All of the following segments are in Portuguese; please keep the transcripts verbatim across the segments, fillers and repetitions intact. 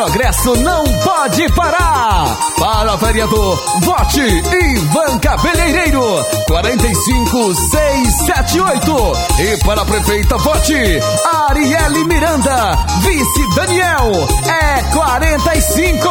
progresso não pode parar. Para vereador, vote Ivan Cabeleireiro, quatro cinco seis sete oito. E para prefeita, vote Arielle Miranda, vice Daniel, é quarenta e cinco.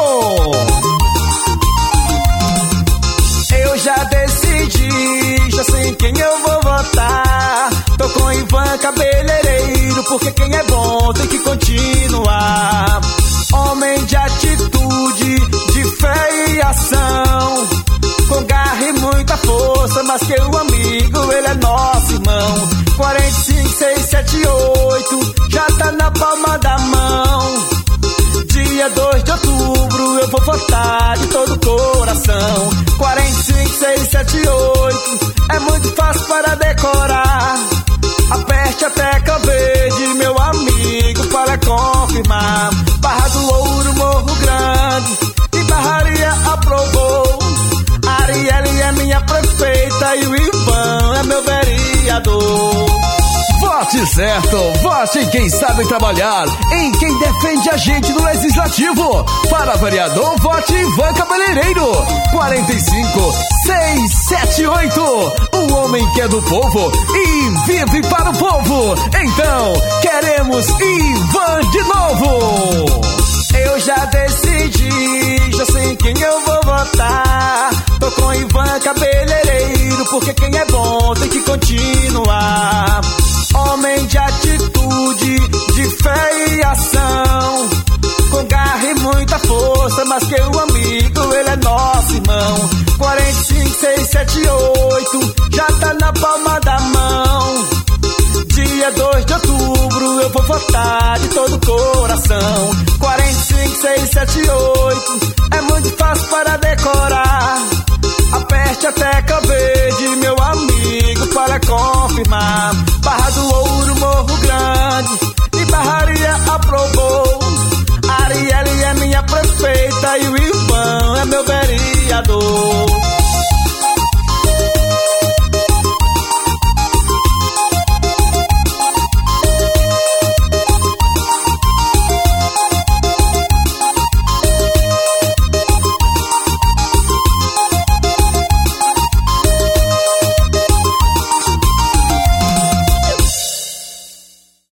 Eu já decidi, já sei quem eu vou votar. Tô com Ivan Cabeleireiro, porque quem é bom tem que continuar. Homem de atitude, de fé e ação, com garra e muita força, mas que o amigo, ele é nosso irmão. Quatro cinco seis sete oito, já tá na palma da mão. Dia dois de outubro eu vou votar de todo o coração. Quatro cinco seis sete oito, é muito fácil para decorar. Aperte a tecla verde, meu amigo, para confirmar. Barra do Ouro, Morro Grande e Barraria aprovou. Arielle é minha prefeita e o Ivan é meu vereador. Vote certo, vote em quem sabe trabalhar, em quem defende a gente no Legislativo. Para vereador, vote Ivan Cabeleireiro, quatro cinco seis sete oito. O homem que é do povo e vive para o povo. Então, queremos Ivan de novo. Eu já decidi, já sei quem eu vou votar. Tô com Ivan Cabeleireiro, porque quem é bom tem que continuar. Homem de atitude, de fé e ação, com garra e muita força, mas que o amigo, ele é nosso irmão. Quatro cinco seis sete oito, já tá na palma da mão. Dia dois de outubro eu vou votar de todo o coração. Quatro cinco seis sete oito, é muito fácil para decorar. Aperte a tecla verde, meu amigo,